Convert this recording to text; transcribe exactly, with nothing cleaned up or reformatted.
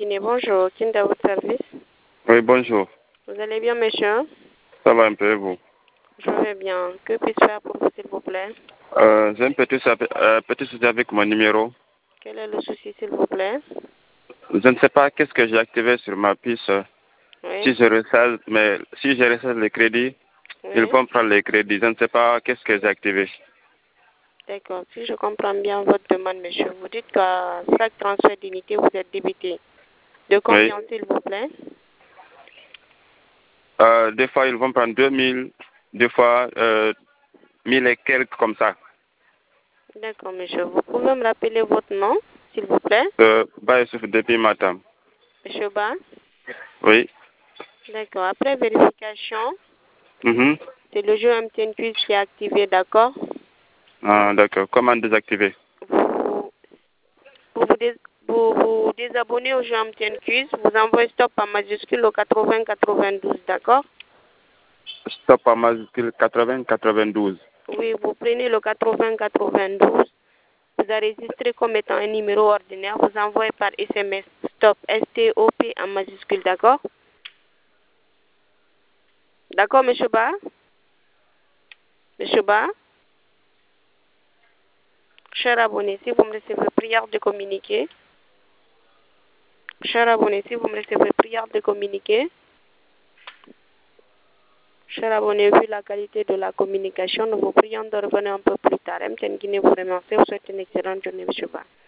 Guinée, bonjour. Qui est à votre service? Oui, bonjour. Vous allez bien, monsieur? Ça va un peu, vous? Je vais bien. Que puis-je faire pour vous, s'il vous plaît? euh, J'ai un petit, souci- euh, petit souci avec mon numéro. Quel est le souci, s'il vous plaît? Je ne sais pas qu'est-ce que j'ai activé sur ma puce. Oui. Si je recèle, mais si je recèle les crédits, Oui. ils vont prendre les crédits. Je ne sais pas qu'est-ce que j'ai activé. D'accord. Si je comprends bien votre demande, monsieur, vous dites qu'à chaque transfert d'unité, vous êtes débité. De combien, Oui. s'il vous plaît? Euh, des fois, ils vont prendre deux mille, des fois euh, mille et quelques comme ça. D'accord, monsieur. Vous pouvez me rappeler votre nom, s'il vous plaît? Euh, Baïsouf depuis Matam. Monsieur Ba? Oui. D'accord. Après vérification, Mhm. c'est le jeu M T N Quiz qui est activé, d'accord? Ah, d'accord. Comment désactiver? Vous, vous, vous, dés- vous, vous désabonnez au jeu M T N Quiz, vous envoyez stop en majuscule au quatre-vingts quatre-vingt-douze, d'accord? Stop en majuscule quatre-vingts quatre-vingt-douze. Oui, vous prenez le quatre-vingts quatre-vingt-douze, vous enregistrez comme étant un numéro ordinaire, vous envoyez par S M S stop, S T O P en majuscule, d'accord? D'accord, monsieur Ba? Monsieur Ba? Cher abonné, si vous me recevez prière de communiquer. Cher abonné, si vous me recevez prière de communiquer. Cher abonné, vu la qualité de la communication, nous vous prions de revenir un peu plus tard. M T N Guinée vous remercie. Vous souhaite une excellente journée, monsieur Ba.